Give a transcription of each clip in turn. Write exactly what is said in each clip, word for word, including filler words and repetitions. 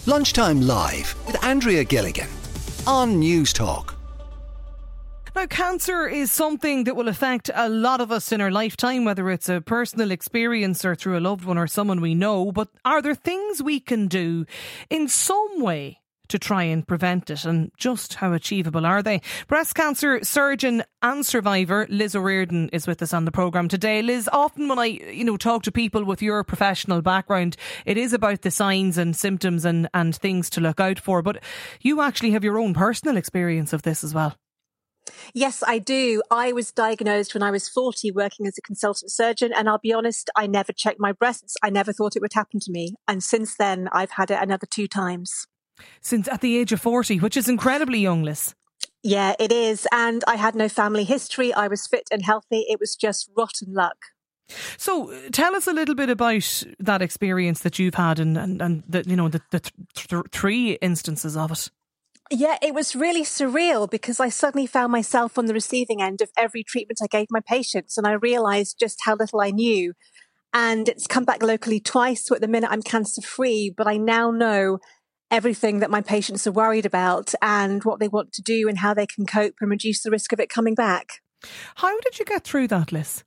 Lunchtime Live with Andrea Gilligan on News Talk. Now, cancer is something that will affect a lot of us in our lifetime, whether it's a personal experience or through a loved one or someone we know. But are there things we can do in some way to try and prevent it, and just how achievable are they? Breast cancer surgeon and survivor Liz O'Riordan is with us on the programme today. Liz, often when I you know talk to people with your professional background, it is about the signs and symptoms and, and things to look out for, but you actually have your own personal experience of this as well. Yes, I do. I was diagnosed when I was forty working as a consultant surgeon, and I'll be honest, I never checked my breasts. I never thought it would happen to me. And since then, I've had it another two times. Since at the age of forty, which is incredibly young, Liz. Yeah, it is. And I had no family history. I was fit and healthy. It was just rotten luck. So tell us a little bit about that experience that you've had and, and, and the, you know, the, the th- th- three instances of it. Yeah, it was really surreal because I suddenly found myself on the receiving end of every treatment I gave my patients, and I realised just how little I knew. And it's come back locally twice, so at the minute I'm cancer free, but I now know everything that my patients are worried about and what they want to do and how they can cope and reduce the risk of it coming back. How did you get through that, Liz?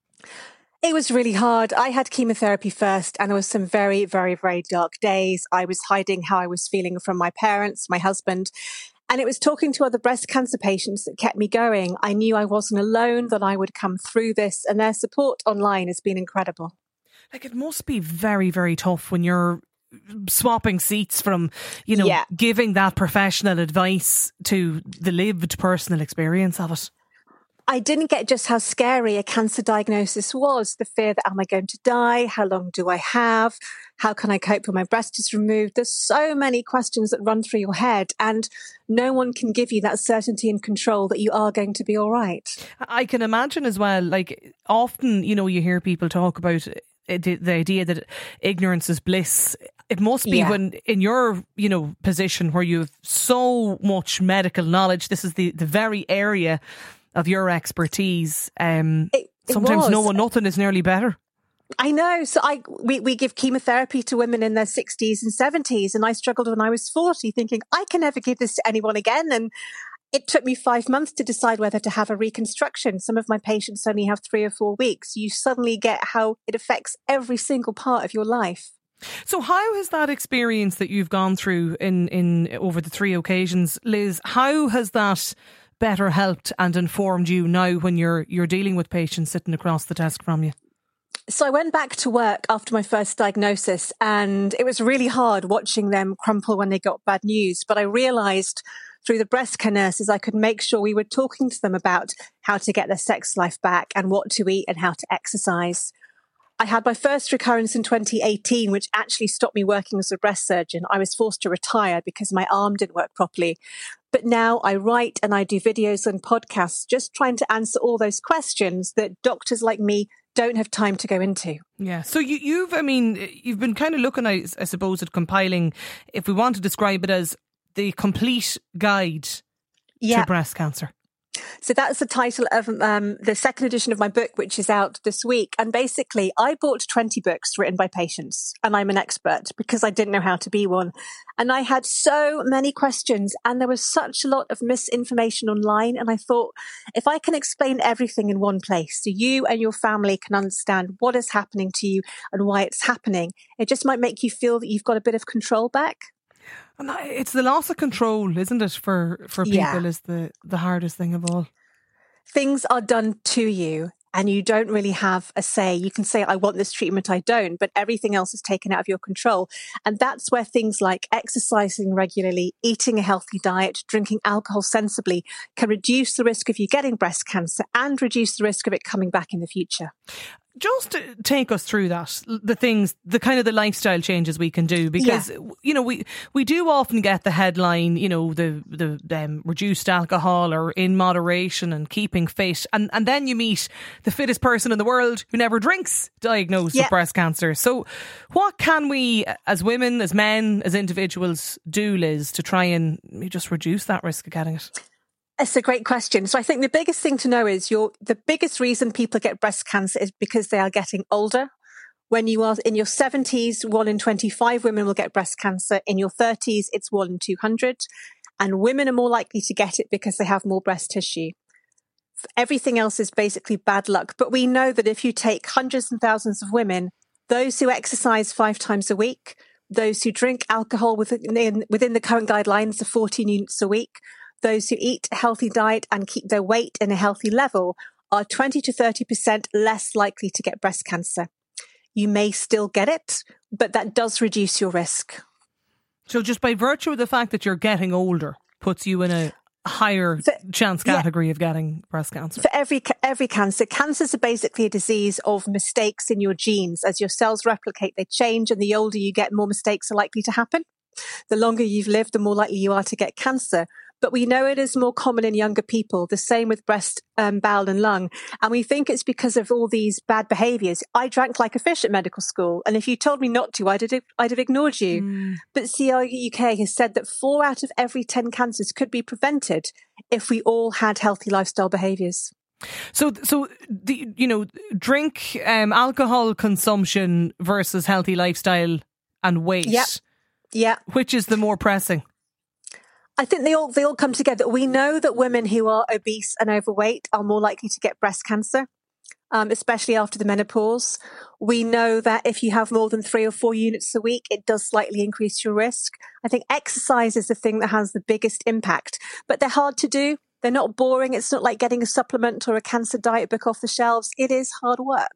It was really hard. I had chemotherapy first, and there was some very, very, very dark days. I was hiding how I was feeling from my parents, my husband, and it was talking to other breast cancer patients that kept me going. I knew I wasn't alone, that I would come through this, and their support online has been incredible. Like, it must be very, very tough when you're swapping seats from, you know, yeah. giving that professional advice to the lived personal experience of it. I didn't get just how scary a cancer diagnosis was. The fear that, am I going to die? How long do I have? How can I cope when my breast is removed? There's so many questions that run through your head, and no one can give you that certainty and control that you are going to be all right. I can imagine as well, like often, you know, you hear people talk about the, the idea that ignorance is bliss. It must be yeah. when in your, you know, position where you have so much medical knowledge, this is the, the very area of your expertise. Um, it, it sometimes was. knowing nothing is nearly better. I know. So I we, we give chemotherapy to women in their sixties and seventies, and I struggled when I was forty, thinking I can never give this to anyone again. And it took me five months to decide whether to have a reconstruction. Some of my patients only have three or four weeks. You suddenly get how it affects every single part of your life. So how has that experience that you've gone through in, in over the three occasions, Liz, how has that better helped and informed you now when you're you're dealing with patients sitting across the desk from you? So I went back to work after my first diagnosis, and it was really hard watching them crumple when they got bad news. But I realised through the breast care nurses, I could make sure we were talking to them about how to get their sex life back and what to eat and how to exercise. I had my first recurrence in twenty eighteen, which actually stopped me working as a breast surgeon. I was forced to retire because my arm didn't work properly. But now I write and I do videos and podcasts just trying to answer all those questions that doctors like me don't have time to go into. Yeah. So you, you've, I mean, you've been kind of looking, I, I suppose, at compiling, if we want to describe it as the complete guide yeah. to breast cancer. So that's the title of um, the second edition of my book, which is out this week. And basically, I bought twenty books written by patients, and I'm an expert because I didn't know how to be one. And I had so many questions, and there was such a lot of misinformation online. And I thought, if I can explain everything in one place so you and your family can understand what is happening to you and why it's happening, it just might make you feel that you've got a bit of control back. And it's the loss of control, isn't it, for, for people yeah. is the, the hardest thing of all. Things are done to you and you don't really have a say. You can say, I want this treatment, I don't, but everything else is taken out of your control. And that's where things like exercising regularly, eating a healthy diet, drinking alcohol sensibly can reduce the risk of you getting breast cancer and reduce the risk of it coming back in the future. Just take us through that, the things, the kind of the lifestyle changes we can do, because, yeah. you know, we, we do often get the headline, you know, the, the um, reduced alcohol or in moderation and keeping fit. And, and then you meet the fittest person in the world who never drinks diagnosed yeah. with breast cancer. So what can we as women, as men, as individuals do, Liz, to try and just reduce that risk of getting it? It's a great question. So I think the biggest thing to know is your the biggest reason people get breast cancer is because they are getting older. When you are in your seventies, one in twenty-five women will get breast cancer. In your thirties, it's one in two hundred. And women are more likely to get it because they have more breast tissue. Everything else is basically bad luck. But we know that if you take hundreds and thousands of women, those who exercise five times a week, those who drink alcohol within, within the current guidelines of fourteen units a week, those who eat a healthy diet and keep their weight in a healthy level are twenty to thirty percent less likely to get breast cancer. You may still get it, but that does reduce your risk. So just by virtue of the fact that you're getting older puts you in a higher for, chance category yeah, of getting breast cancer? For every every cancer. Cancers are basically a disease of mistakes in your genes. As your cells replicate, they change, and the older you get, more mistakes are likely to happen. The longer you've lived, the more likely you are to get cancer. But we know it is more common in younger people, the same with breast, um, bowel and lung. And we think it's because of all these bad behaviours. I drank like a fish at medical school. And if you told me not to, I'd have, I'd have ignored you. Mm. But C R U K has said that four out of every ten cancers could be prevented if we all had healthy lifestyle behaviours. So, so the, you know, drink, um, alcohol consumption versus healthy lifestyle and weight. Yeah. Yeah. Which is the more pressing? I think they all they all come together. We know that women who are obese and overweight are more likely to get breast cancer, um, especially after the menopause. We know that if you have more than three or four units a week, it does slightly increase your risk. I think exercise is the thing that has the biggest impact, but they're hard to do. They're not boring. It's not like getting a supplement or a cancer diet book off the shelves. It is hard work.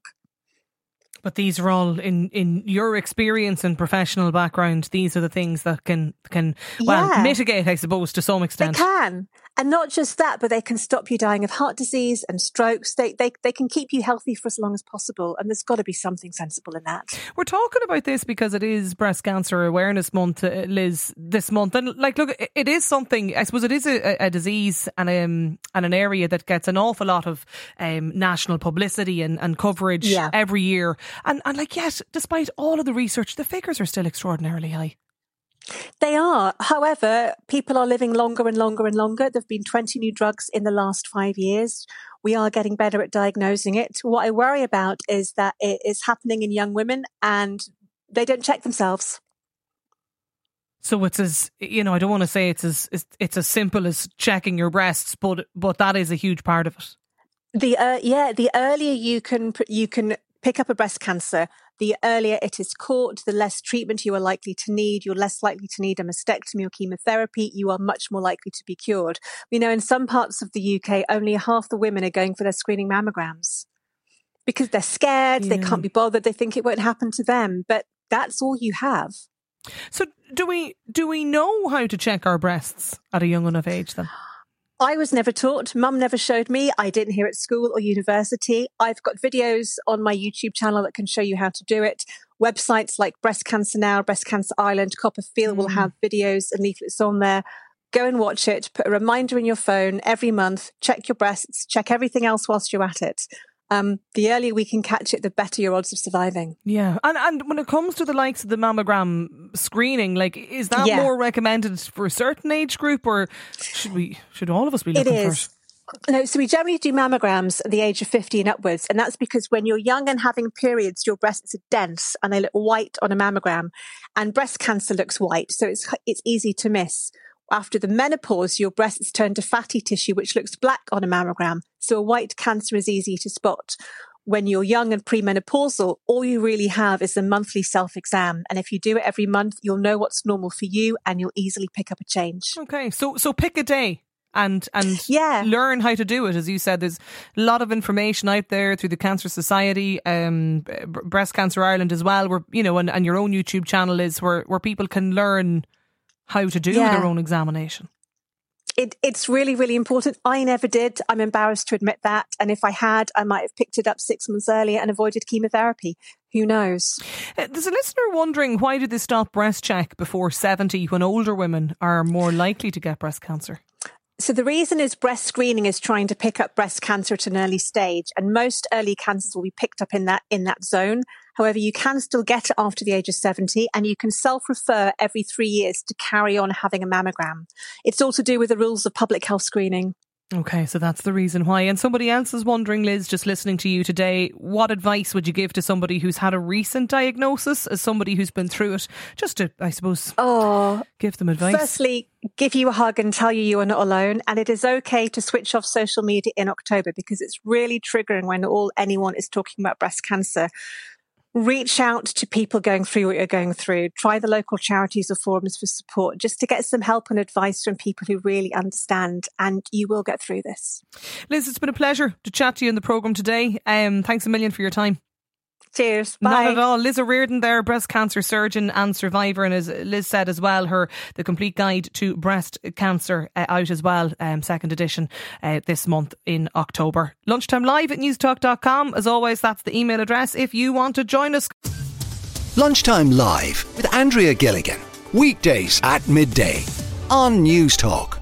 But these are all, in, in your experience and professional background, these are the things that can, can well, yeah. mitigate, I suppose, to some extent. They can. And not just that, but they can stop you dying of heart disease and strokes. They they they can keep you healthy for as long as possible. And there's got to be something sensible in that. We're talking about this because it is Breast Cancer Awareness Month, uh, Liz, this month. And like, look, it, it is something, I suppose it is a, a disease and, um, and an area that gets an awful lot of um, national publicity and, and coverage yeah. every year. And, and like, yet, despite all of the research, the figures are still extraordinarily high. They are. However, people are living longer and longer and longer. There have been twenty new drugs in the last five years. We are getting better at diagnosing it. What I worry about is that it is happening in young women and they don't check themselves. So it's as, you know, I don't want to say it's as it's, it's as simple as checking your breasts, but but that is a huge part of it. The uh, yeah, the earlier you can you can pick up a breast cancer, the earlier it is caught, the less treatment you are likely to need. You're less likely to need a mastectomy or chemotherapy. You are much more likely to be cured. We know in some parts of the U K, only half the women are going for their screening mammograms because they're scared. Yeah. They can't be bothered. They think it won't happen to them. But that's all you have. So do we do we know how to check our breasts at a young enough age then? I was never taught. Mum never showed me. I didn't hear at school or university. I've got videos on my YouTube channel that can show you how to do it. Websites like Breast Cancer Now, Breast Cancer Ireland, Copperfield mm. will have videos and leaflets on there. Go and watch it. Put a reminder in your phone every month. Check your breasts. Check everything else whilst you're at it. Um, the earlier we can catch it, the better your odds of surviving. Yeah. And and when it comes to the likes of the mammogram screening, like, is that yeah. more recommended for a certain age group, or should we, should all of us be looking it is. for it? No, so we generally do mammograms at the age of fifty and upwards. And that's because when you're young and having periods, your breasts are dense and they look white on a mammogram. And breast cancer looks white. So it's it's easy to miss. After the menopause, your breasts turn to fatty tissue, which looks black on a mammogram. So a white cancer is easy to spot. When you're young and premenopausal, all you really have is a monthly self-exam. And if you do it every month, you'll know what's normal for you and you'll easily pick up a change. Okay, so so pick a day and and yeah. learn how to do it. As you said, there's a lot of information out there through the Cancer Society, um, Breast Cancer Ireland as well, where, you know, and, and your own YouTube channel is where, where people can learn how to do yeah. their own examination. It, it's really, really important. I never did. I'm embarrassed to admit that. And if I had, I might have picked it up six months earlier and avoided chemotherapy. Who knows? Uh, there's a listener wondering, why did they stop breast check before seventy when older women are more likely to get breast cancer? So the reason is breast screening is trying to pick up breast cancer at an early stage, and most early cancers will be picked up in that in that zone. However, you can still get it after the age of seventy, and you can self-refer every three years to carry on having a mammogram. It's all to do with the rules of public health screening. Okay, so that's the reason why. And somebody else is wondering, Liz, just listening to you today, what advice would you give to somebody who's had a recent diagnosis, as somebody who's been through it, just to, I suppose, oh, give them advice? Firstly, give you a hug and tell you you are not alone. And it is okay to switch off social media in October, because it's really triggering when all anyone is talking about breast cancer. Reach out to people going through what you're going through. Try the local charities or forums for support, just to get some help and advice from people who really understand, and you will get through this. Liz, it's been a pleasure to chat to you in the programme today. Um, thanks a million for your time. Cheers. Bye. Not at all. Liz O'Riordan there, breast cancer surgeon and survivor. And as Liz said as well, her The Complete Guide to Breast Cancer uh, out as well, um, second edition uh, this month in October. Lunchtime Live at newstalk dot com. As always, that's the email address if you want to join us. Lunchtime Live with Andrea Gilligan. Weekdays at midday on Newstalk.